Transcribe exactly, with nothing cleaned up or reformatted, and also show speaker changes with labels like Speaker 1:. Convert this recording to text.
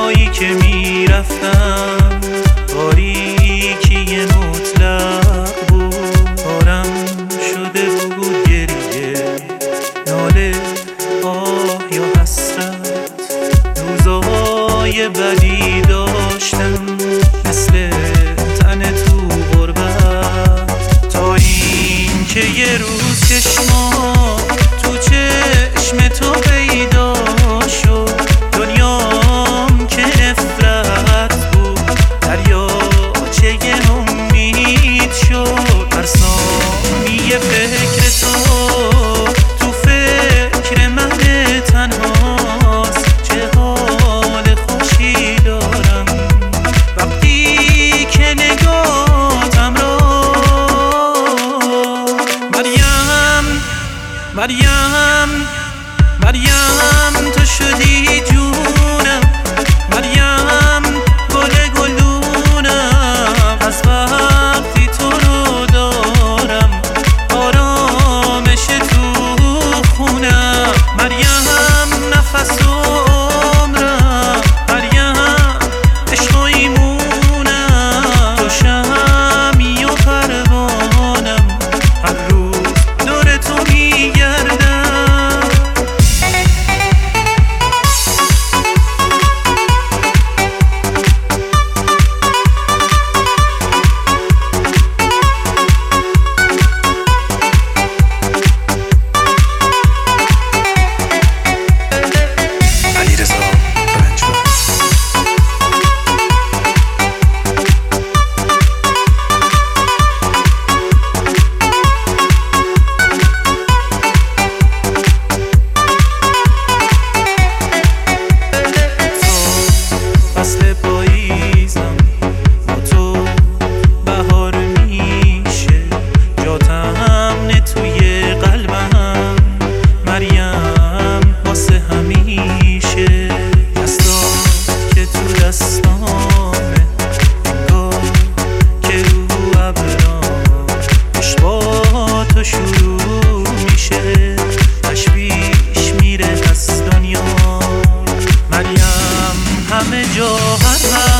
Speaker 1: جایی که میرفتم تاریکی مطلق بود، پارم شده بود گریه، ناله، آه یا حسرت. روزای بدی داشتم مثل تن تو غربت، تا این که یه روز چشما تو چشم تو پیدا شد. دنیام که نفرت بود دریاچه امید شد. هر ثانیه فکر تو تو فکر من تنهاست. چه حال خوشی دارم وقتی که نگاهتم را. مریم مریم مریم تو شدی جونم، مریم گل گلدونم. از وقتی تو رو دارم آرامش تو خونم. مریم نفس و عمرم، مریم عشق و ایمونم. تو شمعی و پروانم، هر روز دور تو میگردم. شروع میشه تشویش میره از دنیا. مریم همه جا هر